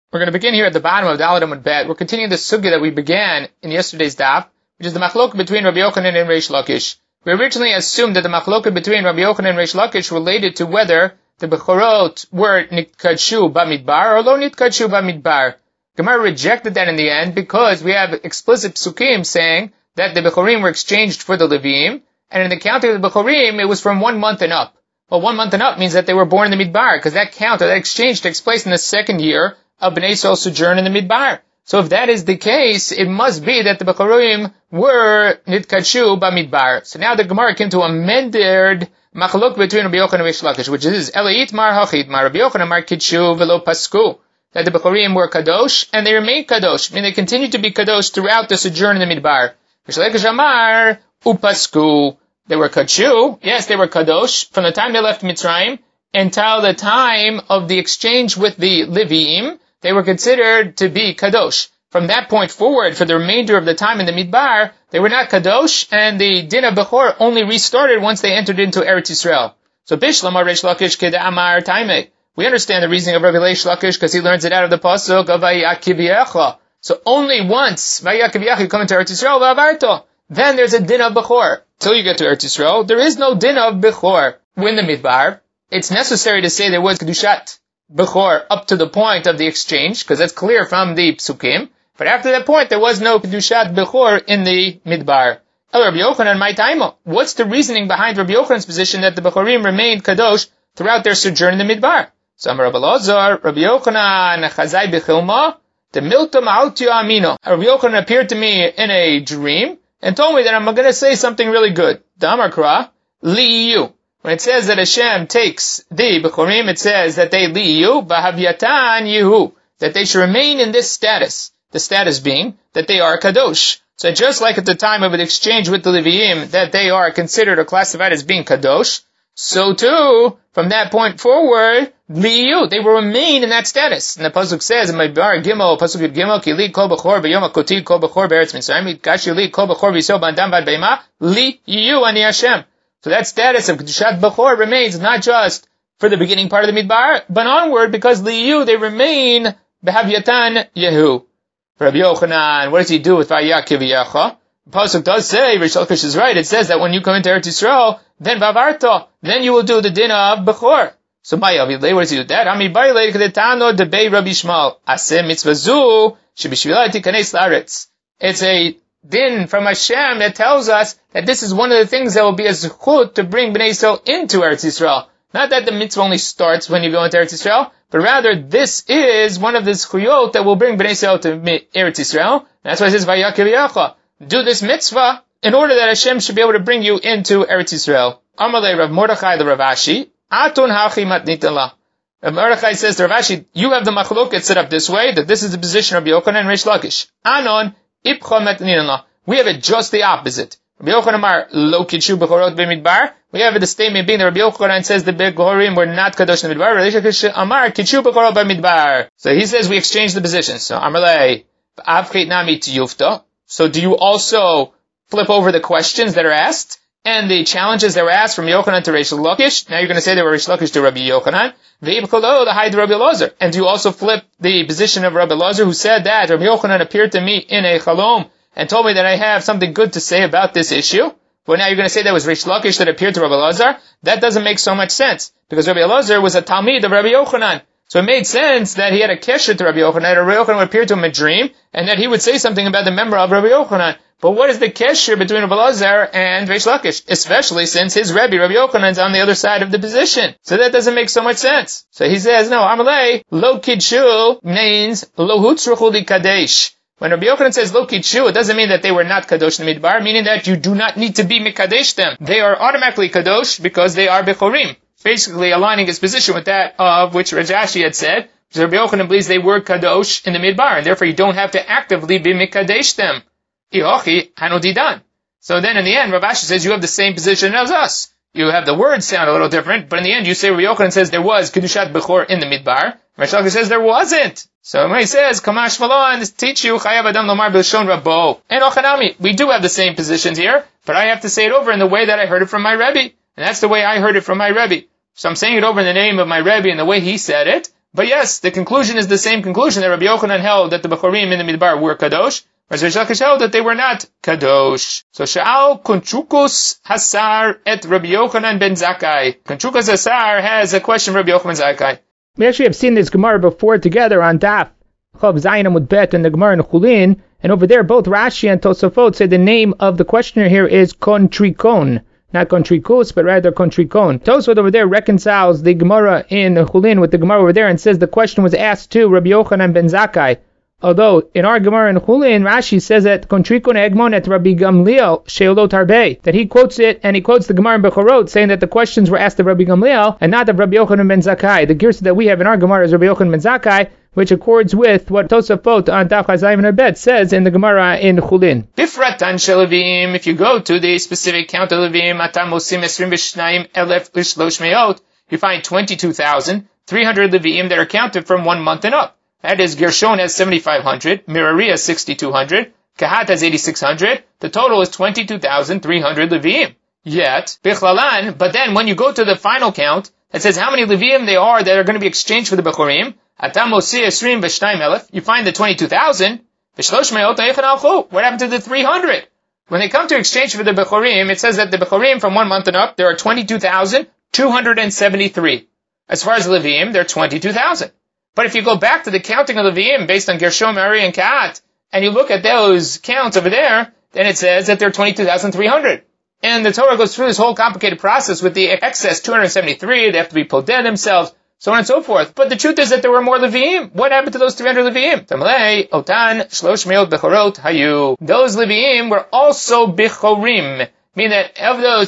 We're going to begin here at the bottom of Dalet Amud Bet. We're continuing the sugya that we began in yesterday's daf, which is the machlok between Rabbi Yochanan and Reish Lakish. We originally assumed that the machlok between Rabbi Yochanan and Reish Lakish related to whether the Bechorot were nitkadshu bamidbar or lo nitkadshu bamidbar. Gemara rejected that in the end because we have explicit psukim saying that the Bechorim were exchanged for the Levim, and in the counting of the Bechorim, it was from 1 month and up. Well, 1 month and up means that they were born in the Midbar, because that count, or that exchange takes place in the second year of Bnei Yisrael's sojourn in the Midbar. So if that is the case, it must be that the Bechorim were nitkadshu bamidbar. So now the Gemara came to a amended machlok between Rabbi Yochanan and Reish Lakish, which is Elait mar hachid mar Rabbi Yochanan mar kidshu velo pasku, that the Bechorim were kadosh and they remained kadosh, meaning they continued to be kadosh throughout the sojourn in the Midbar. Reish Lakish amar upasku, they were kadshu, yes, they were kadosh from the time they left Mitzrayim until the time of the exchange with the Levim. They were considered to be kadosh. From that point forward, for the remainder of the time in the Midbar, they were not kadosh, and the din of Bechor only restarted once they entered into Eretz Yisrael. So Bishlam Reish Lakish keda amar taime. We understand the reasoning of Rabbi Reish Lakish because he learns it out of the pasuk of Vayakiv Yecha. So only once Vayakiv Yecha you come into Eretz Yisrael, Vavarto, then there's a din of Bechor. Till you get to Eretz Yisrael, there is no din of Bechor. In the Midbar, it's necessary to say there was Kedushat Bechor up to the point of the exchange, because that's clear from the Psukim. But after that point, there was no Kedushat Bechor in the Midbar. El Rabbi Yochanan, my taimo. What's the reasoning behind Rabbi Yochanan's position that the Bechorim remained Kadosh throughout their sojourn in the Midbar? So Amar Rabbi Elazar, Rabbi Yochanan, Chazai Bechilma, the Milta Ma'altio Amino. Rabbi Yochanan appeared to me in a dream and told me that I'm going to say something really good. The Amar Kra, Li'yu. When it says that Hashem takes the Bechorim, it says that they li'yu, b'havyatan yehu, that they should remain in this status. The status being that they are kadosh. So just like at the time of an exchange with the Leviim, that they are considered or classified as being kadosh, so too, from that point forward, li'yu, they will remain in that status. And the pasuk says, in Midbar Gimel, pasuk Yud Gimel, ki li kol bechor b'yom ha'koti kol bechor be'eretz Mitzrayim, kashi li kol bechor v'yisrael b'adam b'ad be'ema, li'yu ani Hashem. So that status of Kedushat Bechor remains not just for the beginning part of the Midbar, but onward, because Liyu, they remain Behavyatan Yehu. Rabbi Yochanan, what does he do with Vayakiv Yecha? The pasuk does say, Reish Lakish is right, it says that when you come into Eretz Yisrael, then Vavarto, then you will do the din of Bechor. So Mayavilei, what does he do that? Amibailei Kedetano Debei Rabbi Shmuel, Aseh Mitzvazu, Shebishvilai Tikanes Laaretz. It's a din from Hashem that tells us that this is one of the things that will be a zechut to bring Bnei Yisrael into Eretz Yisrael. Not that the mitzvah only starts when you go into Eretz Yisrael, but rather this is one of the zechuyot that will bring Bnei Yisrael to Eretz Yisrael. That's why it says, Vayakiv Yecha. Do this mitzvah in order that Hashem should be able to bring you into Eretz Yisrael. Amalei Rav Mordechai the Rav Ashi, Atun hachi matnitan la. Rav Mordechai says to Rav Ashi, you have the machloket set up this way, that this is the position of Rabbi Yochanan and Reish Lakish. Anon, we have it just the opposite. Rabbi Yochanan Amar lo kidshu bechorot b'midbar. We have the statement being that Rabbi Yochanan says the Bechorim were not kadosh in the midbar. Rabbi Lakish Amar kidshu bechorot b'midbar. So he says we exchange the positions. So Amarlei avchit nami tiyufta. So do you also flip over the questions that are asked and the challenges that were asked from Yochanan to Reish Lakish? Now you're going to say they were Reish Lakish to Rabbi Yochanan. Ve'ibcholo the hide Rabbi Elazar. And do you also flip the position of Rabbi Elazar, who said that Rabbi Yochanan appeared to me in a chalom and told me that I have something good to say about this issue? Well, now you're going to say that was Reish Lakish that appeared to Rabbi Elazar? That doesn't make so much sense, because Rabbi Elazar was a Talmid of Rabbi Yochanan. So it made sense that he had a kesher to Rabbi Yochanan, that Rabbi Yochanan would appear to him in a dream, and that he would say something about the member of Rabbi Yochanan. But what is the kesher between Rabbi Elazar and Reish Lakish? Especially since his Rebbe, Rabbi Yochanan, is on the other side of the position. So that doesn't make so much sense. So he says, no, Amalei, lo kidshu means lo hutzruchu li kadesh. When Rabbi Yochanan says lo kidshu, it doesn't mean that they were not kadosh in the midbar, meaning that you do not need to be mikadesh them. They are automatically kadosh because they are bechorim. Basically aligning his position with that of which Rajashi had said, because Rabbi Yochanan believes they were kadosh in the midbar, and therefore you don't have to actively be mikadesh them. Ihochi hanodidan. So then in the end, Rav Ashi says you have the same position as us. You have the words sound a little different, but in the end you say Rabbi Yochanan says there was Kedushat Bechor in the midbar. Reish Lakish says there wasn't. So when he says, Kamash Malon, teach you, Chayav Adam Lomar B'Lashon Rabbo. And Ochanami, we do have the same positions here, but I have to say it over in the way that I heard it from my Rebbe. And that's the way I heard it from my Rebbe. So I'm saying it over in the name of my Rebbe and the way he said it, But yes, the conclusion is the same conclusion that Rabbi Yochanan held that the Bechorim in the Midbar were Kadosh, whereas Reish Lakish held that they were not Kadosh. So Sha'al Konchukus Hasar et Rabbi Yochanan ben Zakkai. Konchukus Hasar has a question for Rabbi Yochanan ben Zakkai. We actually have seen this Gemara before together on Daf Chav Zayin Amud Bet and the Gemara in Chulin, and over there both Rashi and Tosafot say the name of the questioner here is Kontrikon. Not Kontrikus, but rather Kontrikon. Tosafot over there reconciles the Gemara in Chulin with the Gemara over there and says the question was asked to Rabbi Yochanan ben Zakkai. Although in our Gemara in Chulin, Rashi says that Kontrikon Egmon et Rabbi Gamliel Sheolot Harbe, that he quotes it and he quotes the Gemara in Bechorot saying that the questions were asked of Rabbi Gamliel and not of Rabbi Yochanan ben Zakkai. The girsa that we have in our Gemara is Rabbi Yochanan ben Zakkai, which accords with what Tosafot on Daf Chazayim and Arbet says in the Gemara in Chulin. Bifratan Shelavim, if you go to the specific count of Levim, Atam Osim 22,000 Lishlosh Meot, you find 22,300 Levim that are counted from 1 month and up. That is, Gershon has 7,500, Merari has 6,200, Kahat has 8,600. The total is 22,300 Levim. Yet, Bichlalan, but then when you go to the final count, it says how many Levim they are that are going to be exchanged for the Bechorim. Atam Osi Esrim V'Shnayim Elef. You find the 22,000. V'Shlosh Meot Eichan Alchu. What happened to the 300? When they come to exchange for the Bechorim, it says that the Bechorim from 1 month and up, there are 22,273. As far as Levim, there are 22,000. But if you go back to the counting of Levim based on Gershon, Merari, and Kahat, and you look at those counts over there, then it says that they're 22,300. And the Torah goes through this whole complicated process with the excess 273, they have to be podeh themselves, so on and so forth. But the truth is that there were more Leviim. What happened to those 300 Leviim? Tamlei, Otan, Shlosh Meot Bechorot, Hayu. Those Leviim were also Bechorim, meaning that of those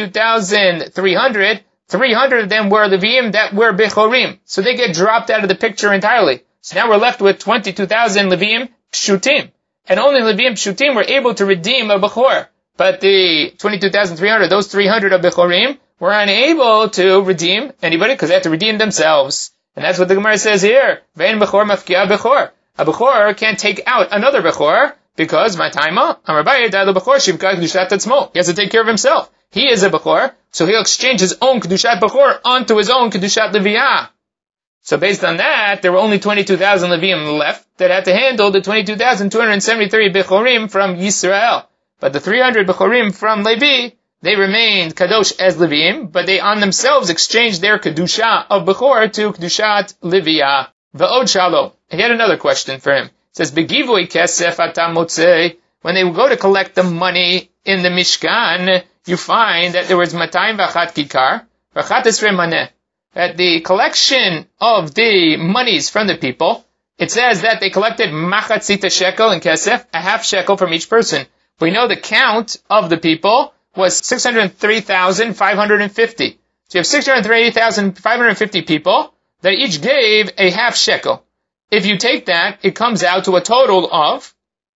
22,300, 300 of them were Leviim that were Bechorim. So they get dropped out of the picture entirely. So now we're left with 22,000 Leviim Pshutim. And only Leviim Pshutim were able to redeem a Bechor. But the 22,300, those 300 of Bechorim, were unable to redeem anybody because they had to redeem themselves. And that's what the Gemara says here. Ve'en Bechor mafkia Bechor. A Bechor can't take out another Bechor because my taima, Amar Abaye dalu Bechor shivka kedushat atzmo. He has to take care of himself. He is a Bechor, so he'll exchange his own kedushat Bechor onto his own kedushat Leviyah. So based on that, there were only 22,000 Leviim left that had to handle the 22,273 Bechorim from Yisrael. But the 300 Bechorim from Levi, they remained Kadosh as Leviim, but they on themselves exchanged their Kedusha of Bechor to Kedushat Leviyah. Ve'od shalo. He had another question for him. It says, Begivui kesef atam motzei. When they go to collect the money in the Mishkan, you find that there was 201 kikar, v'chat esrei maneh. At the collection of the monies from the people, it says that they collected machatzita shekel and kesef, a half shekel from each person. We know the count of the people was 603,550. So you have 603,550 people that each gave a half shekel. If you take that, it comes out to a total of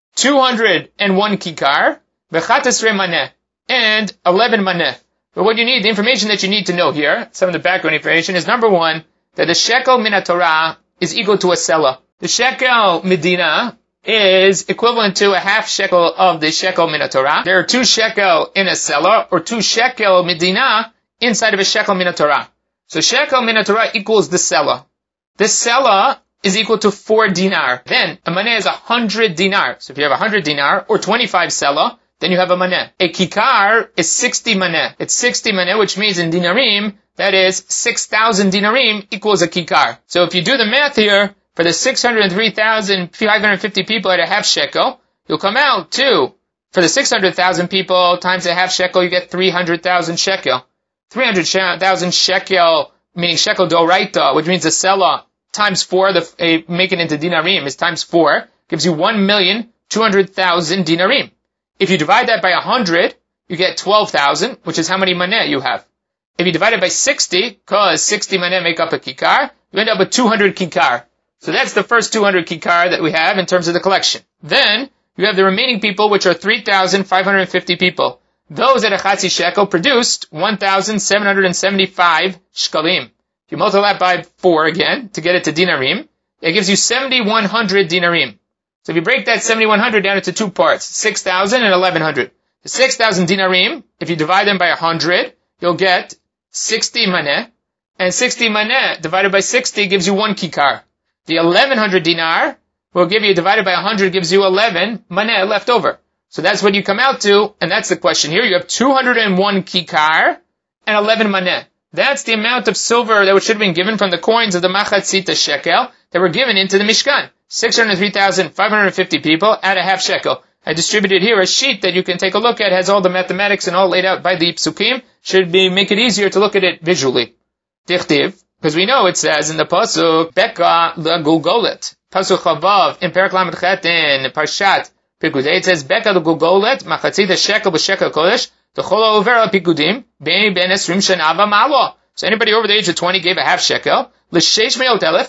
201 kikar, v'chat esrei maneh, and 11 maneh. But what you need, the information that you need to know here, some of the background information, is number one, that the shekel min Torah is equal to a selah. The shekel medina is equivalent to a half shekel of the shekel min Torah. There are 2 shekel in a selah, or 2 shekel medina inside of a shekel min Torah. So shekel min Torah equals the selah. This selah is equal to 4 dinar. Then a maneh is 100 dinar. So if you have 100 dinar or 25 selah, then you have a maneh. A kikar is 60 maneh. It's 60 maneh, which means in dinarim, that is 6,000 dinarim equals a kikar. So if you do the math here, for the 603,550 people at a half shekel, you'll come out to, for the 600,000 people times a half shekel, you get 300,000 shekel. 300,000 shekel, meaning shekel doraita, which means the selah, times 4, make it into dinarim is times 4, gives you 1,200,000 dinarim. If you divide that by 100, you get 12,000, which is how many maneh you have. If you divide it by 60, because 60 maneh make up a kikar, you end up with 200 kikar. So that's the first 200 kikar that we have in terms of the collection. Then, you have the remaining people, which are 3,550 people. Those at a chatzi shekel produced 1,775 shkalim. If you multiply that by 4 again, to get it to dinarim, it gives you 7,100 dinarim. So if you break that 7,100 down into 2 parts, 6,000 and 1,100. The 6,000 dinarim, if you divide them by 100, you'll get 60 maneh. and 60 maneh divided by 60 gives you 1 kikar. The 1100 dinar will give you, divided by 100 gives you 11 maneh left over. So that's what you come out to, and that's the question here. You have 201 kikar and 11 maneh. That's the amount of silver that should have been given from the coins of the machatzita shekel that were given into the Mishkan. 603,550 people at a half shekel. I distributed here a sheet that you can take a look at. It has all the mathematics and all laid out by the psukim. Make it easier to look at it visually. Dichtiv, because we know it says in the pasuk, Beka l'gulgolet. Pasuk Chavav, in Perek Lamed Chet, in Parshat Pikudei, it says, Beka l'gulgolet, machatzita shekel b'shekel kodesh, t'chol ha'over pikudim, ben esrim shana v'malo. So anybody over the age of 20 gave a half shekel, l'sheish me'ot elef,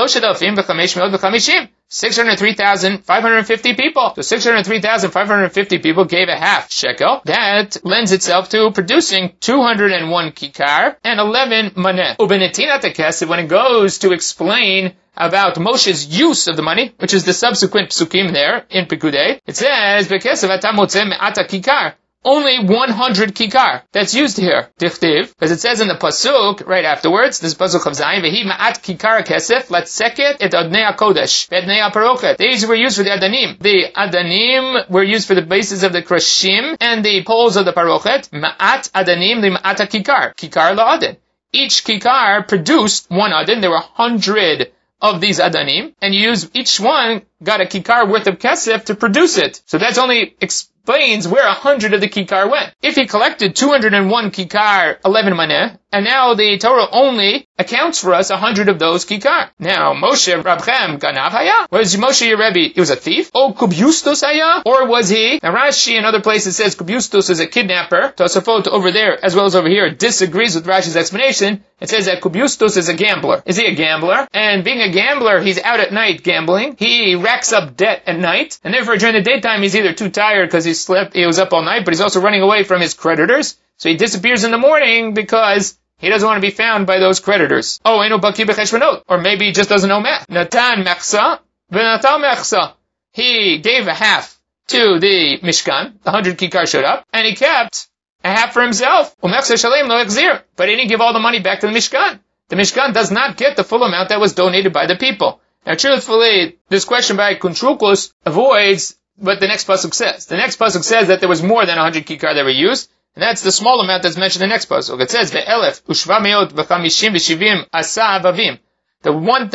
603,550 people. So 603,550 people gave a half shekel. That lends itself to producing 201 kikar and 11 maneh. Ubenetinat hakesef, when it goes to explain about Moshe's use of the money, which is the subsequent psukim there in Pikudei, it says, Bekesef ata motzeh me'ata kikar. Only 100 kikar that's used here. Dichtiv, because it says in the pasuk right afterwards, this pasuk of Zayin, vehi ma'at kikar kesef latzeket et adnei hakodesh ve'adnei haparochet. These were used for the adanim. The adanim were used for the bases of the krashim and the poles of the parochet. Ma'at adanim li ma'at kikar. Kikar la'adin. Each kikar produced one adin. There were 100 of these adanim, and each one got a kikar worth of kesef to produce it. So that's only explains where 100 of the kikar went. If he collected 201 kikar, 11 maneh, and now the Torah only accounts for us 100 of those kikar. Now, Moshe Rabchem Ganav Haya? Was Moshe your Rebbe, he was a thief? Oh, Kubiustos Haya? Or was he? Now Rashi in other places says Kubiustos is a kidnapper. Tosafot over there, as well as over here, disagrees with Rashi's explanation. It says that Kubiustos is a gambler. Is he a gambler? And being a gambler, he's out at night gambling. He racks up debt at night, and therefore during the daytime he's either too tired because he was up all night, but he's also running away from his creditors. So he disappears in the morning because he doesn't want to be found by those creditors. Oh, Eino Baki B'Cheshbonot. Or maybe he just doesn't know math. Natan Mechsa, V'Natal Mechsa. He gave a half to the Mishkan, the 100 kikar showed up, and he kept a half for himself. U'Mechsa Shalem Lo Exir. But he didn't give all the money back to the Mishkan. The Mishkan does not get the full amount that was donated by the people. Now truthfully, this question by Kuntrukos avoids what the next pasuk says. The next pasuk says that there was more than 100 kikar that were used, and that's the small amount that's mentioned in the next pasuk. It says, Ve'elef u'shvameot v'chamishim v'shivim asa avavim. The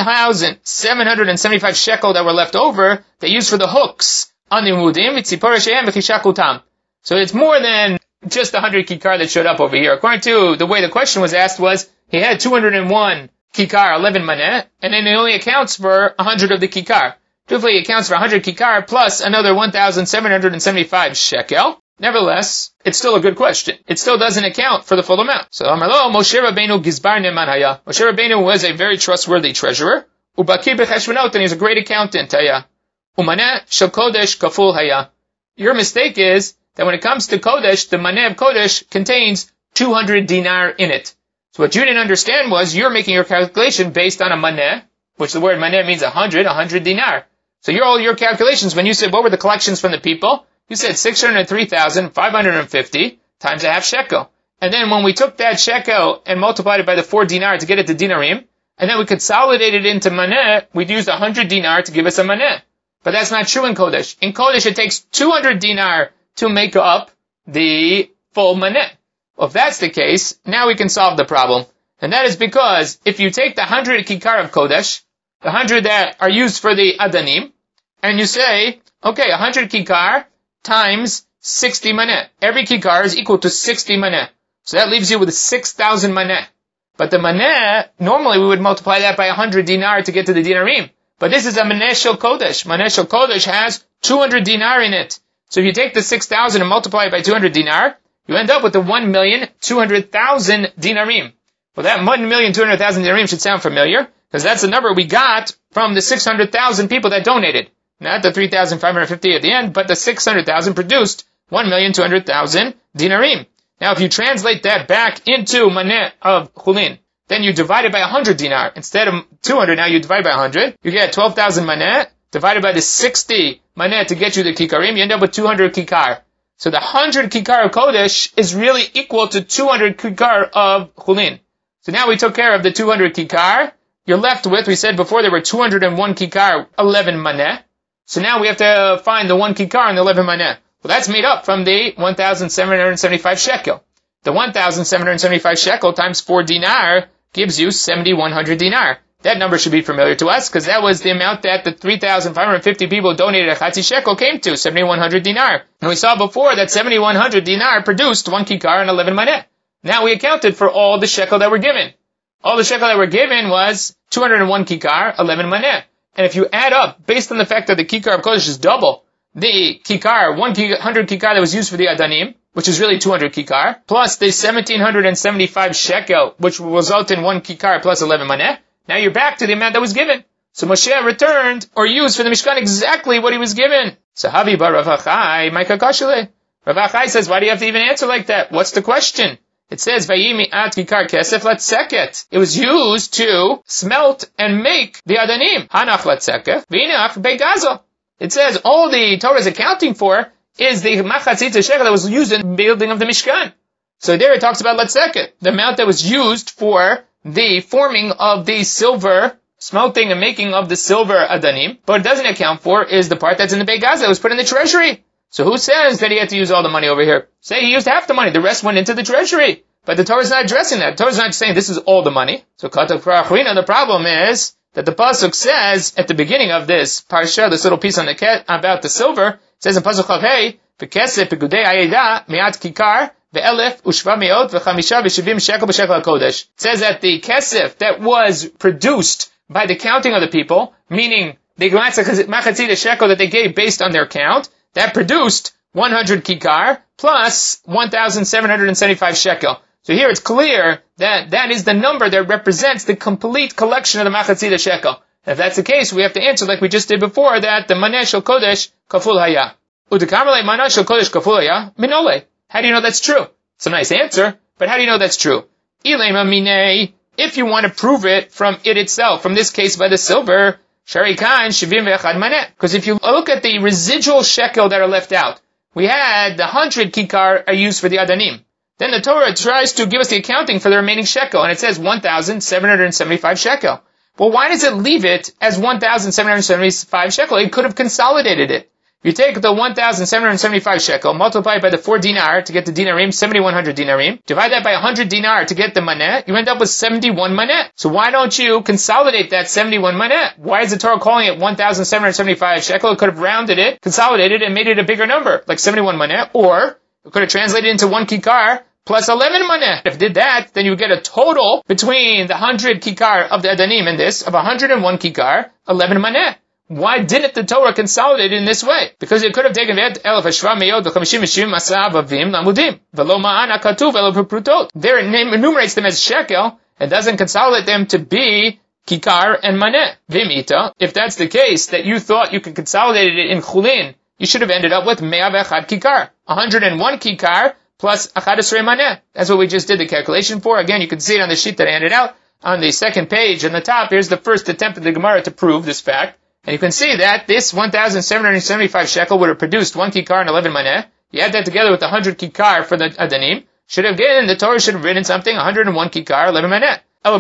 1,775 shekel that were left over, they used for the hooks on the mudim, v'tzipor shehem v'chishakutam. So it's more than just 100 kikar that showed up over here. According to the way the question was asked was, he had 201 kikar, 11 maneh, and then it only accounts for 100 of the kikar. Truthfully, it accounts for 100 kikar plus another 1,775 shekel. Nevertheless, it's still a good question. It still doesn't account for the full amount. So, Amarlo, Moshe Rabbeinu Gizbar Neman Haya. Moshe Rabbeinu was a very trustworthy treasurer. Ubakir B'Cheshbonot, and he's a great accountant, Haya. Umaneh Shel Kodesh Kaful Haya. Your mistake is that when it comes to Kodesh, the Maneh of Kodesh contains 200 dinar in it. So what you didn't understand was you're making your calculation based on a Maneh, which the word Maneh means 100 dinar. So all your calculations, when you said what were the collections from the people, you said 603,550 times a half shekel. And then when we took that shekel and multiplied it by the 4 dinar to get it to dinarim, and then we consolidated it into maneh, we'd use 100 dinar to give us a maneh. But that's not true in Kodesh. In Kodesh it takes 200 dinar to make up the full maneh. Well, if that's the case, now we can solve the problem. And that is because if you take the 100 kikar of Kodesh, the 100 that are used for the adanim, and you say, okay, 100 kikar times 60 maneh. Every kikar is equal to 60 maneh. So that leaves you with 6,000 maneh. But the maneh, normally we would multiply that by 100 dinar to get to the dinarim. But this is a maneh shel kodesh. Maneh shel kodesh has 200 dinar in it. So if you take the 6,000 and multiply it by 200 dinar, you end up with the 1,200,000 dinarim. Well, that 1,200,000 dinarim should sound familiar, because that's the number we got from the 600,000 people that donated. Not the 3,550 at the end, but the 600,000 produced 1,200,000 dinarim. Now, if you translate that back into maneh of chulin, then you divide it by 100 dinar. Instead of 200, now you divide by 100. You get 12,000 maneh, divided by the 60 maneh to get you the kikarim, you end up with 200 kikar. So the 100 kikar of Kodesh is really equal to 200 kikar of chulin. So now we took care of the 200 kikar. You're left with, we said before there were 201 kikar, 11 maneh. So now we have to find the 1 kikar and the 11 maneh. Well, that's made up from the 1,775 shekel. The 1,775 shekel times 4 dinar gives you 7,100 dinar. That number should be familiar to us, because that was the amount that the 3,550 people donated a chatzi shekel came to, 7,100 dinar. And we saw before that 7,100 dinar produced 1 kikar and 11 maneh. Now we accounted for all the shekel that were given. All the shekel that were given was 201 kikar, 11 maneh. And if you add up, based on the fact that the kikar of Kodesh is double, the kikar, 100 kikar that was used for the Adanim, which is really 200 kikar, plus the 1,775 shekel, which will result in 1 kikar plus 11 maneh, now you're back to the amount that was given. So Moshe returned or used for the Mishkan exactly what he was given. So Havi bar Rav Achai, Maika Kashale. Rav Achai says, why do you have to even answer like that? What's the question? It says, Vayimi at kikar kesef latzeket. It was used to smelt and make the Adanim. Hanach latzeket, v'inach begazo. It says, all the Torah is accounting for is the machatzit shekel that was used in the building of the Mishkan. So there it talks about latzeket, the amount that was used for the forming of the silver, smelting and making of the silver Adanim. But it doesn't account for is the part that's in the Beit Gaza that was put in the treasury. So who says that he had to use all the money over here? Say he used half the money, the rest went into the treasury. But the Torah is not addressing that. The Torah is not saying this is all the money. So the problem is that the Pasuk says at the beginning of this parsha, this little piece on the about the silver, it says in Pasuk Chavhei, V'kesef pekudei ayeda mi'at kikar ve'elef u'shva me'ot v'chamisha v'shivim shekel b'shekel HaKodesh. It says that the kesef that was produced by the counting of the people, meaning the machatzit shekel that they gave based on their count, that produced 100 kikar plus 1,775 shekel. So here it's clear that that is the number that represents the complete collection of the machatzit shekel. If that's the case, we have to answer like we just did before, that the maneh shel kodesh kaful haya. U'dekamrei maneh shel kodesh kaful haya minole. How do you know that's true? It's a nice answer, but how do you know that's true? Ilema minei. If you want to prove it from it itself, from this case by the silver, sharikan shivim ve'echad maneh. Because if you look at the residual shekel that are left out, we had the 100 kikar are used for the Adanim. Then the Torah tries to give us the accounting for the remaining shekel, and it says 1,775 shekel. Well, why does it leave it as 1,775 shekel? It could have consolidated it. You take the 1,775 shekel, multiply it by the 4 dinar to get the dinarim, 7,100 dinarim. Divide that by 100 dinar to get the maneh. You end up with 71 maneh. So why don't you consolidate that 71 maneh? Why is the Torah calling it 1,775 shekel? It could have rounded it, consolidated it, and made it a bigger number, like 71 maneh. Or it could have translated into 1 kikar plus 11 maneh. If it did that, then you would get a total between the 100 kikar of the Adanim and this of 101 kikar, 11 maneh. Why didn't the Torah consolidate it in this way? Because it could have taken elef hashva meyod v'chamishim mishim asav avim lamudim v'lo ma'ana katuv v'lo prutot. There it enumerates them as shekel and doesn't consolidate them to be kikar and maneh. V'imita. If that's the case, that you thought you could consolidate it in chulin, you should have ended up with mea ve'echad kikar, 101 kikar plus achadesrei maneh. That's what we just did the calculation for. Again, you can see it on the sheet that I handed out on the second page. On the top, here's the first attempt of the Gemara to prove this fact. And you can see that this 1,775 shekel would have produced 1 kikar and 11 maneh. You add that together with the 100 kikar for the Adanim. The Torah should have written something, 101 kikar, 11 maneh.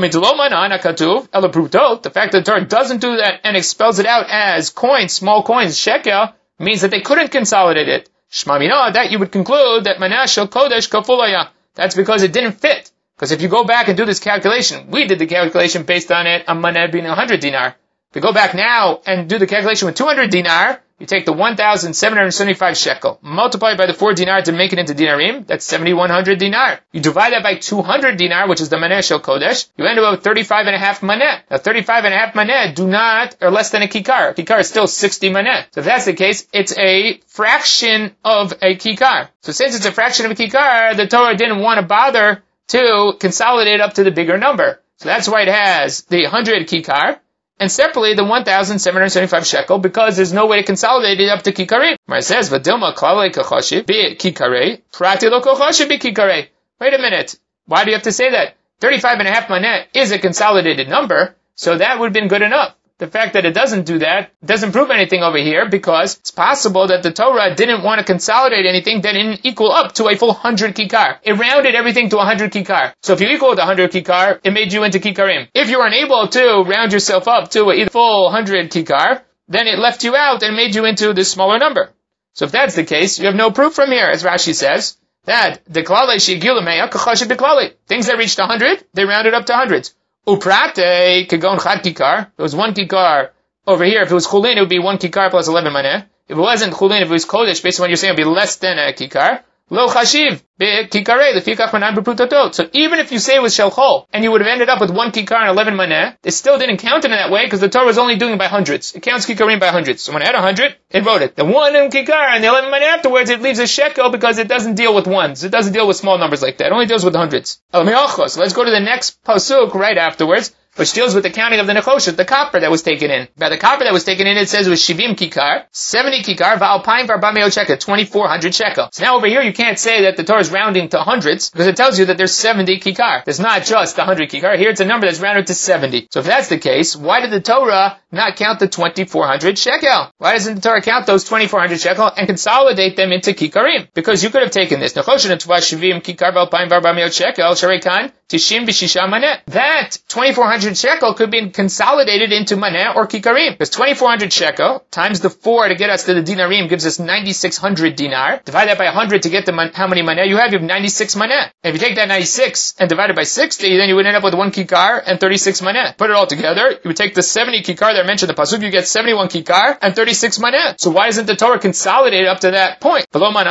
The fact that the Torah doesn't do that and expels it out as coins, small coins, shekel, means that they couldn't consolidate it. Shma mina, that you would conclude that maneh shel kodesh kafulaya. That's because it didn't fit. Because if you go back and do this calculation, we did the calculation based on it, a maneh being 100 dinar. If you go back now and do the calculation with 200 dinar, you take the 1,775 shekel, multiply it by the 4 dinar to make it into dinarim, that's 7,100 dinar. You divide that by 200 dinar, which is the maneh shel kodesh, you end up with 35.5 maneh. Now 35.5 maneh are less than a kikar. A kikar is still 60 maneh. So if that's the case, it's a fraction of a kikar. So since it's a fraction of a kikar, the Torah didn't want to bother to consolidate up to the bigger number. So that's why it has the 100 kikar, and separately the 1,775 shekel, because there's no way to consolidate it up to kikarim. Where it says, Vadilma klalei kachashi bi kikarei, prati lo kachashi bi kikarei. Wait a minute. Why do you have to say that? 35.5 maneh is a consolidated number, so that would have been good enough. the fact that it doesn't do that doesn't prove anything over here, because it's possible that the Torah didn't want to consolidate anything that didn't equal up to a full 100 kikar. It rounded everything to 100 kikar. So if you equaled 100 kikar, it made you into kikarim. If you were unable to round yourself up to a full 100 kikar, then it left you out and made you into this smaller number. So if that's the case, you have no proof from here, as Rashi says, that the klale shegilu meya kachashiv beklale. Things that reached 100, they rounded up to hundreds. Uprate kagon chad kikar. If it was 1 kikar over here, if it was chulin, it would be 1 kikar plus 11 maneh. If it wasn't chulin, if it was kodesh, based on what you're saying, it would be less than a kikar. Lo chashiv be'kikarei lefikach manan b'prutotot. So even if you say it was shel chol, and you would have ended up with 1 kikar and 11 maneh, it still didn't count it in that way, because the Torah was only doing it by hundreds. It counts kikarim by hundreds. So when it had 100, it wrote it. The 1 in kikar and the 11 maneh afterwards, it leaves a shekel because it doesn't deal with ones. It doesn't deal with small numbers like that. It only deals with hundreds. So let's go to the next pasuk right afterwards, which deals with the counting of the nechoshet, the copper that was taken in. By the copper that was taken in, it says it was shivim kikar, 70 kikar, va'alpaim v'arbameot shekel, 2,400 shekel. So now over here you can't say that the Torah is rounding to hundreds, because it tells you that there's 70 kikar. There's not just 100 kikar. Here it's a number that's rounded to 70. So if that's the case, why did the Torah not count the 2,400 shekel? Why doesn't the Torah count those 2,400 shekel and consolidate them into kikarim? Because you could have taken this nechoshet and shivim kikar va'alpaim v'arbameot shekel, sharekan tishim v'shisha maneh. That 2,400 shekel could be consolidated into maneh or kikarim. Because 2,400 shekel times the 4 to get us to the dinarim gives us 9,600 dinar. Divide that by 100 to get the how many maneh you have 96 maneh. And if you take that 96 and divide it by 60, then you would end up with 1 kikar and 36 maneh. Put it all together, you would take the 70 kikar that I mentioned in the pasuk, you get 71 kikar and 36 maneh. So why isn't the Torah consolidated up to that point?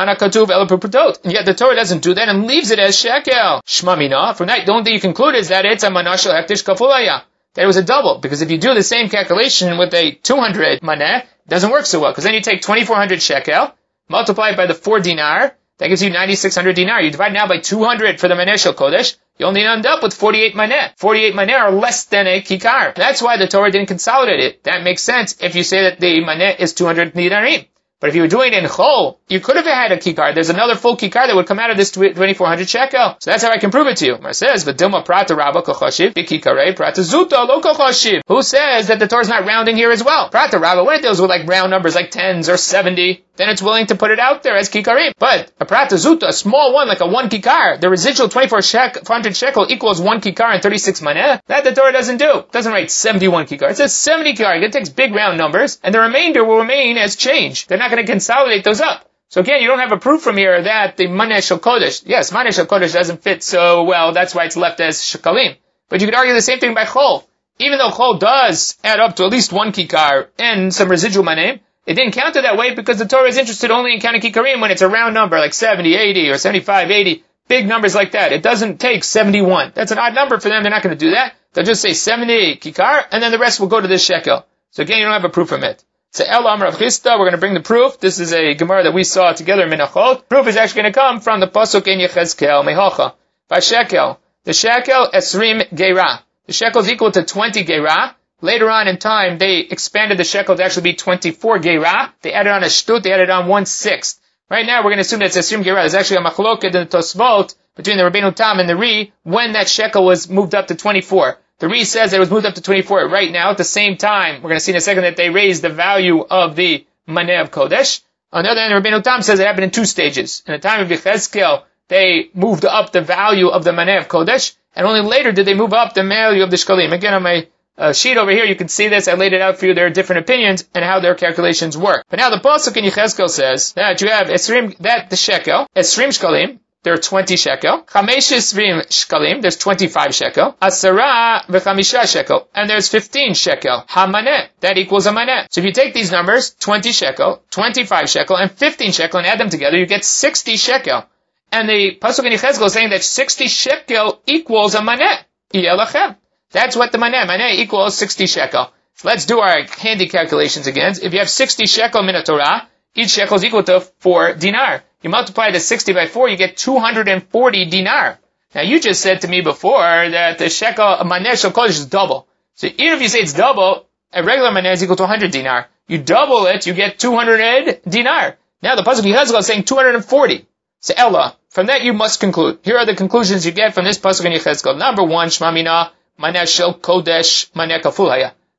And yet the Torah doesn't do that and leaves it as shekel. Shma mina. From that, the only thing you conclude is that it's a manashal hektish kafulaya. That it was a double. Because if you do the same calculation with a 200 maneh, it doesn't work so well. Because then you take 2,400 shekel, multiply it by the 4 dinar, that gives you 9,600 dinar. You divide now by 200 for the maneh shel kodesh, you only end up with 48 maneh. 48 maneh are less than a kikar. That's why the Torah didn't consolidate it. That makes sense if you say that the maneh is 200 dinarim. But if you were doing it in chol, you could have had a kikar. There's another full kikar that would come out of this 2,400 shekel. So that's how I can prove it to you. It says, "V'dilma prata rabba kochashiv b'kikarei prata zuta lo kochashiv." Who says that the Torah is not rounding here as well? Prata rabba, when it deals with like round numbers like 10s or 70, then it's willing to put it out there as kikarim. But a prata zuta, a small one like a 1 kikar, the residual 2,400 shekel equals 1 kikar and 36 maneh. That the Torah doesn't do. It doesn't write 71 kikar. It says 70 kikar. It takes big round numbers, and the remainder will remain as change. They're not going to consolidate those up. So again, you don't have a proof from here that the maneh shel kodesh, yes, maneh shel kodesh doesn't fit so well, that's why it's left as shekalim. But you could argue the same thing by chol. Even though chol does add up to at least 1 kikar and some residual maneh, it didn't count it that way because the Torah is interested only in counting kikarim when it's a round number like 70, 80, or 75, 80, big numbers like that. It doesn't take 71. That's an odd number for them. They're not going to do that. They'll just say 70 kikar, and then the rest will go to this shekel. So again, you don't have a proof from it. So El Amar of Chisda, we're going to bring the proof. This is a Gemara that we saw together in Menachot. Proof is actually going to come from the Pasuk in Yechezkel, Mehocha. By shekel. The shekel, esrim geirah. The shekel is equal to 20 geirah. Later on in time, they expanded the shekel to actually be 24 geirah. They added on a shtut, they added on 1/6. Right now, we're going to assume that it's esrim geirah. There's actually a machloket in the Tosfot between the Rabbeinu Tam and the Ri when that shekel was moved up to 24. The Ri says that it was moved up to 24 right now. At the same time, we're going to see in a second that they raised the value of the maneh of kodesh. On the other hand, Rabbeinu Tam says it happened in 2 stages. In the time of Yechezkel, they moved up the value of the maneh of kodesh, and only later did they move up the value of the shkalim. Again, on my sheet over here, you can see this. I laid it out for you. There are different opinions and how their calculations work. But now the pasuk in Yechezkel says that you have esrim, that the shekel, esrim shkalim. There are 20 shekel. Chamesh esrim shkalim. There's 25 shekel. Asara v'chamisha shekel. And there's 15 shekel. Hamaneh. That equals a maneh. So if you take these numbers, 20 shekel, 25 shekel, and 15 shekel, and add them together, you get 60 shekel. And the pasuk in Yechezkel is saying that 60 shekel equals a maneh. Yelachem. That's what the maneh equals 60 shekel. So let's do our handy calculations again. If you have 60 shekel min Torah, each shekel is equal to 4 dinar. You multiply the 60 by 4, you get 240 dinar. Now you just said to me before that the shekel, maneh shel kodesh is double. So even if you say it's double, a regular maneh is equal to 100 dinar. You double it, you get 200 dinar. Now the pasuk in Yechezkel is saying 240. So Ella, from that you must conclude. Here are the conclusions you get from this pasuk in Yechezkel. Number 1, Shma mina, maneh shel kodesh, maneh kaful haya.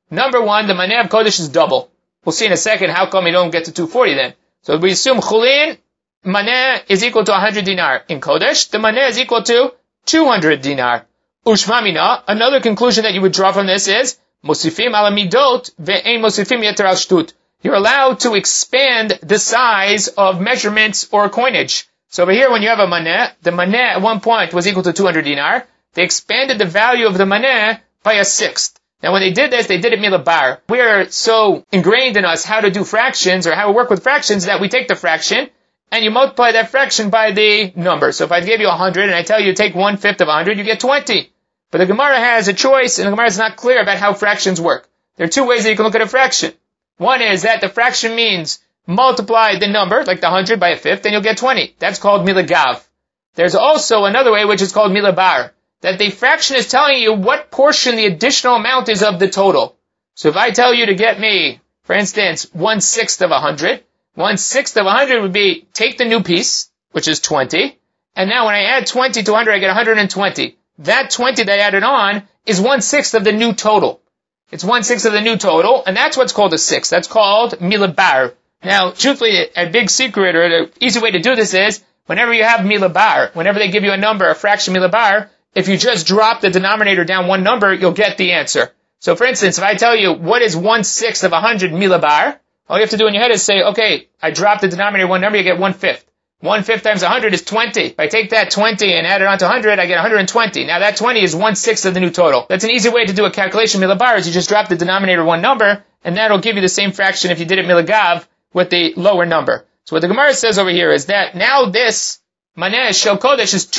Number one, the maneh of kodesh is double. We'll see in a second how come you don't get to 240 then. So we assume chulin, maneh is equal to 100 dinar. In kodesh, the maneh is equal to 200 dinar. Ushmamina, another conclusion that you would draw from this is, Mosifim ala midot ve'ein mosifim yeter al shtut. You're allowed to expand the size of measurements or coinage. So over here, when you have a maneh, the maneh at one point was equal to 200 dinar. They expanded the value of the maneh by a sixth. Now when they did this, they did it milabar. We are so ingrained in us how to do fractions or how to work with fractions that we take the fraction and you multiply that fraction by the number. So if I give you 100 and I tell you to take 1/5 of 100, you get 20. But the Gemara has a choice, and the Gemara is not clear about how fractions work. There are two ways that you can look at a fraction. One is that the fraction means multiply the number, like the 100 by a fifth, and you'll get 20. That's called milagav. There's also another way which is called milabar, that the fraction is telling you what portion the additional amount is of the total. So if I tell you to get me, for instance, 1/6 of 100, 1/6 of 100 would be take the new piece, which is 20, and now when I add 20 to 100, I get 120. That 20 that I added on is 1/6 of the new total. It's 1/6 of the new total, and that's what's called a sixth. That's called milabar. Now, truthfully, a big secret or the easy way to do this is, whenever you have milabar, whenever they give you a number, a fraction milabar, if you just drop the denominator down one number, you'll get the answer. So for instance, if I tell you, what is 1/6 of 100 milabar, all you have to do in your head is say, okay, I drop the denominator one number, you get 1/5. 1/5 times 100 is 20. If I take that 20 and add it on to 100, I get 120. Now that 20 is 1/6 of the new total. That's an easy way to do a calculation milabar is you just drop the denominator one number, and that'll give you the same fraction if you did it milagav with the lower number. So what the Gemara says over here is that now this maneh shel kodesh is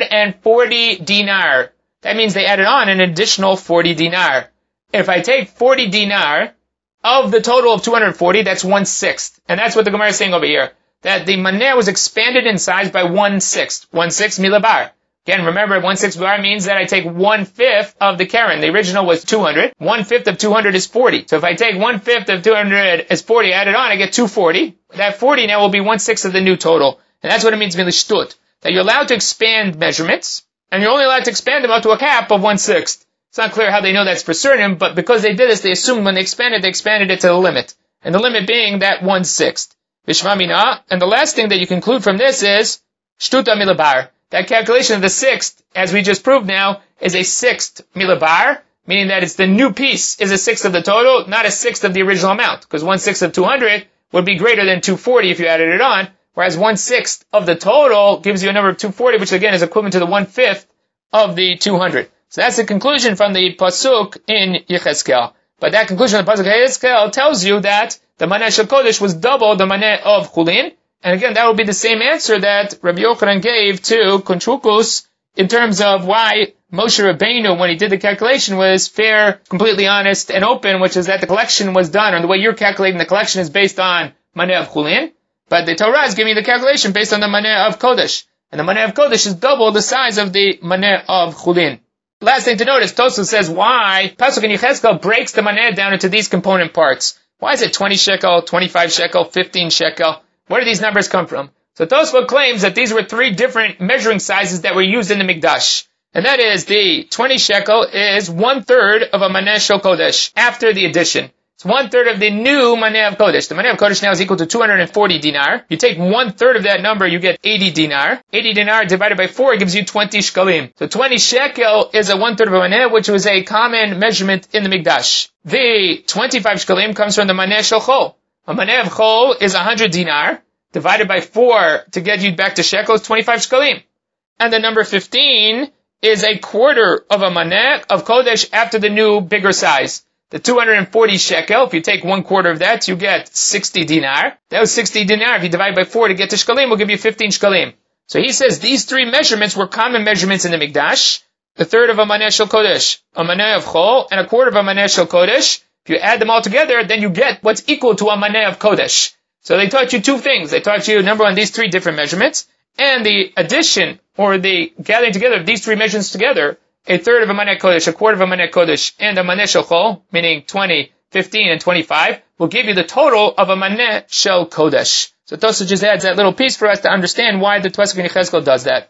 240 dinar. That means they added on an additional 40 dinar. If I take 40 dinar of the total of 240, that's 1/6. And that's what the Gemara is saying over here. That the maneh was expanded in size by 1/6. 1/6 milabar. Again, remember, 1/6 milabar means that I take 1/5 of the keren. The original was 200. 1/5 of 200 is 40. So if I take 1/5 of 200 as 40, add it on, I get 240. That 40 now will be 1/6 of the new total. And that's what it means milishtut. That you're allowed to expand measurements, and you're only allowed to expand them up to a cap of 1/6. It's not clear how they know that's for certain, but because they did this, they assumed when they expanded it to the limit. And the limit being that 1/6. Vishmamina, and the last thing that you conclude from this is shtuta milabar. That calculation of the sixth, as we just proved now, is a sixth milabar, meaning that it's the new piece is a sixth of the total, not a sixth of the original amount, because 1/6 of 200 would be greater than 240 if you added it on, whereas 1/6 of the total gives you a number of 240, which again is equivalent to the 1/5 of the 200. So that's the conclusion from the pasuk in Yechezkel. But that conclusion of the pasuk in Yechezkel tells you that the maneh shel kodesh was double the maneh of chulin, and again that would be the same answer that Rabbi Yochanan gave to Kontrukus in terms of why Moshe Rabbeinu, when he did the calculation, was fair, completely honest, and open, which is that the collection was done, or the way you're calculating the collection is based on maneh of chulin, but the Torah is giving you the calculation based on the maneh of kodesh, and the maneh of kodesh is double the size of the maneh of chulin. Last thing to notice, Tosfos says why pasuk in Yechezkel breaks the maneh down into these component parts. Why is it 20 shekel, 25 shekel, 15 shekel? Where do these numbers come from? So Tosfos claims that these were three different measuring sizes that were used in the Mikdash. And that is the 20 shekel is 1/3 of a maneh shel kodesh after the addition. It's 1/3 of the new maneh of kodesh. The maneh of kodesh now is equal to 240 dinar. You take 1/3 of that number, you get 80 dinar. 80 dinar divided by 4 gives you 20 shkalim. So 20 shekel is a 1/3 of a maneh, which was a common measurement in the Mikdash. The 25 shkalim comes from the maneh shel chol. A maneh of chol is 100 dinar. Divided by 4 to get you back to shekels, 25 shkalim. And the number 15 is a quarter of a maneh of kodesh after the new bigger size. The 240 shekel, if you take 1/4 of that, you get 60 dinar. That was 60 dinar. If you divide by 4 to get to shkalim, will give you 15 shkalim. So he says these three measurements were common measurements in the Mikdash. A third of a maneh shel kodesh, a maneh of chol, and a quarter of a maneh shel kodesh. If you add them all together, then you get what's equal to a maneh of kodesh. So they taught you two things. They taught you, number one, these three different measurements, and the addition, or the gathering together of these three measurements together, a third of a maneh kodesh, a quarter of a maneh kodesh, and a maneh shel chol, meaning 20, 15, and 25, will give you the total of a maneh shel kodesh. So Tosfos just adds that little piece for us to understand why the pasuk in Yechezkel does that.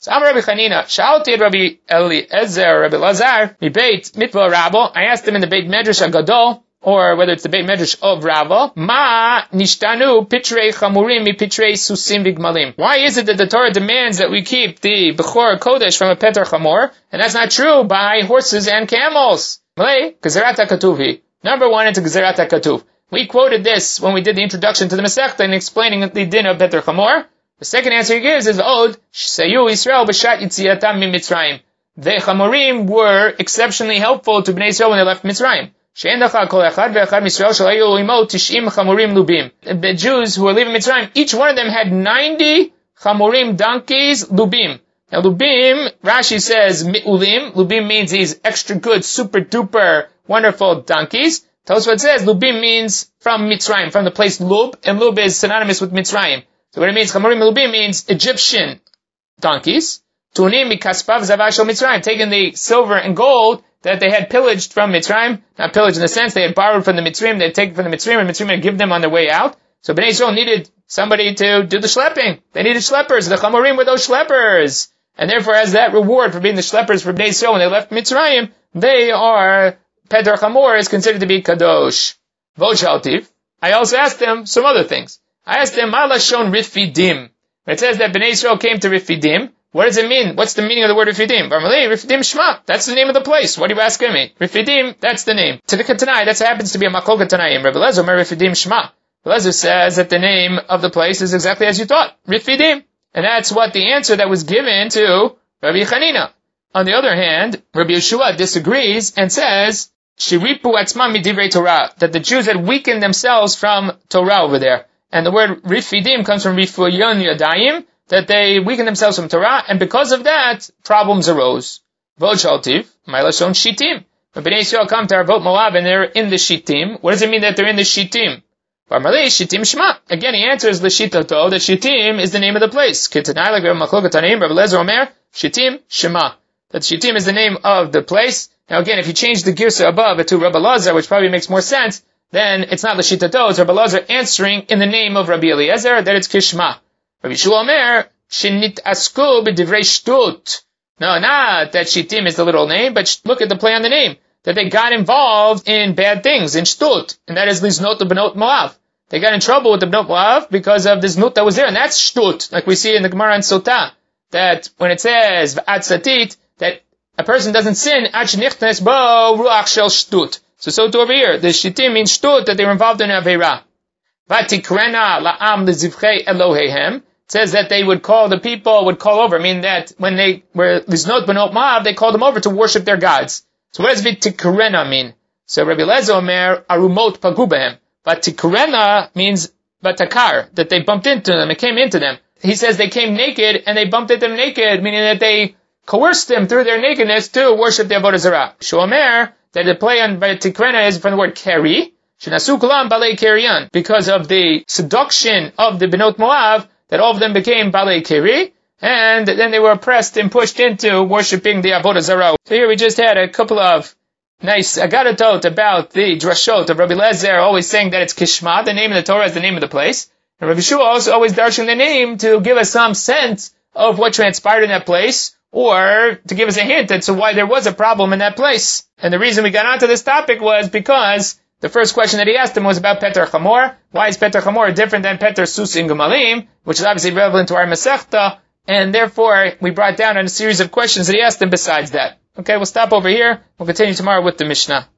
So I'm Rabbi Chanina. Sha'alti Rabbi Eliezer, Rabbi Lazar, mi Beit Mitva Rabbo. I asked him in the Beit Medrash Agadol, or whether it's the Beit Medrash of Rava, Ma nishtanu pitrei chamurim mi pitrei susim v'gmalim. Why is it that the Torah demands that we keep the Bechor Kodesh from a Peter Chamor, and that's not true by horses and camels? Malay, Gezerat HaKatuvi. Number one, it's a Gezerat HaKatuv. We quoted this when we did the introduction to the Masechta and explaining the din of Peter Chamor. The second answer he gives is Od Sayu Israel b'shat yitziatam mi Mitzrayim. The Chamorim were exceptionally helpful to Bnei Israel when they left Mitzrayim. The Jews who were leaving Mitzrayim, each one of them had 90 Chamorim donkeys, Lubim. Now Lubim, Rashi says Mi'ulim. Lubim means these extra good, super duper, wonderful donkeys. Tosfot says Lubim means from Mitzrayim, from the place Lub, and Lub is synonymous with Mitzrayim. So what it means, Chamorim Lubim means Egyptian donkeys. Tunim mikaspav zavashel Mitzrayim, taking the silver and gold that they had pillaged from Mitzrayim, not pillaged in the sense they had borrowed from the Mitzrayim, they had taken from the Mitzrayim, and Mitzrayim had given them on their way out. So Bnei Israel needed somebody to do the schlepping. They needed schleppers. The Chamorim were those schleppers. And therefore, as that reward for being the schleppers for Bnei Israel when they left Mitzrayim, they are, Peter Chamor is considered to be Kadosh. Vod Shaltiv. I also asked them some other things. I asked them, Ma lashon Rifidim. It says that Bnei Israel came to Rifidim. What does it mean? What's the meaning of the word Rifidim? Barmalei, Rifidim Shema. That's the name of the place. What are you asking me? Rifidim, that's the name. Tanai, that happens to be a Makoka Tanaim. Rabbi Lezer, Rifidim Shema. Rabbi Lezer says that the name of the place is exactly as you thought. Rifidim. And that's what the answer that was given to Rabbi Chanina. On the other hand, Rabbi Yeshua disagrees and says, Shiripu atzmam midivrei Torah, that the Jews had weakened themselves from Torah over there. And the word Rifidim comes from Rifuyon Yadayim, that they weakened themselves from Torah, and because of that, problems arose. Vod Shaltiv, Mailashon Shittim. When Bnei Yisrael come to Arvot Moab and they're in the Shittim, what does it mean that they're in the Shittim? Barmalei, Shittim Shema. Again, he answers L'Shitato, that Shittim is the name of the place. Kitanai, like Rabbi Machlok Tanaim, Rabbi Lezer Omer, Shittim Shema. That Shittim is the name of the place. Now again, if you change the girsa above to Rabbi Lazar, which probably makes more sense, then it's not L'Shitato, it's Rabbi Lazar answering in the name of Rabbi Eliezer, that it's Kishma. Rabbi Shua Omer, Shinit Asku b'divrei Shtut. No, not that Shittim is the little name, but look at the play on the name. That they got involved in bad things, in Shtut, and that is Liznot B'not Moav. They got in trouble with the B'not Moav because of this Nut that was there, and that's Shtut, like we see in the Gemara and Sotah, that when it says V'at Satit, that a person doesn't sin, Ad Shenichnes Bo Ruach Shel Shtut. So too over here, the Shittim means Shtut, that they were involved in Aveira. Vatikrena La'am L'Zivchei Eloheihem. It says that they would call, the people would call over, meaning that when they were Liznot B'not Moav, they called them over to worship their gods. So what does V'tikrena mean? So Rabbi Lezer Omer, Arumot Pagu Behem. V'tikrena means Vatakar, that they bumped into them, it came into them. He says they came naked, and they bumped into them naked, meaning that they coerced them through their nakedness to worship the Avodah Zarah. Shomer, that the play on V'tikrena is from the word keri, Shenasu Kulam Balei Kerian, because of the seduction of the B'not Moav, that all of them became Balei Keri, and then they were oppressed and pushed into worshipping the Avodah Zarah. So here we just had a couple of nice agadatot about the drashot of Rabbi Lezer, always saying that it's Kishma, the name of the Torah is the name of the place. And Rabbi Shua also always darshan the name to give us some sense of what transpired in that place, or to give us a hint as to why there was a problem in that place. And the reason we got onto this topic was because the first question that he asked him was about Peter Chamor. Why is Peter Chamor different than Peter Susin Gemalim, which is obviously relevant to our Masechta, and therefore we brought down a series of questions that he asked him besides that. Okay, we'll stop over here. We'll continue tomorrow with the Mishnah.